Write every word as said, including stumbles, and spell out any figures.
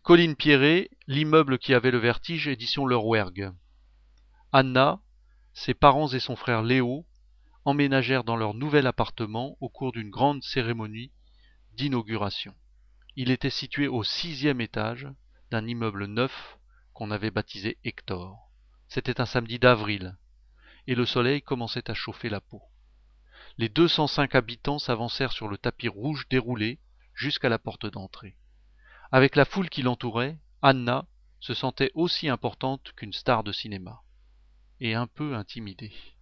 Colline Pierret, l'immeuble qui avait le vertige, édition Le Rouergue. Anna, ses parents et son frère Léo emménagèrent dans leur nouvel appartement au cours d'une grande cérémonie d'inauguration. Il était situé au sixième étage d'un immeuble neuf qu'on avait baptisé Hector. C'était un samedi d'avril, et le soleil commençait à chauffer la peau. Les deux cent cinq habitants s'avancèrent sur le tapis rouge déroulé jusqu'à la porte d'entrée. Avec la foule qui l'entourait, Anna se sentait aussi importante qu'une star de cinéma, et un peu intimidée.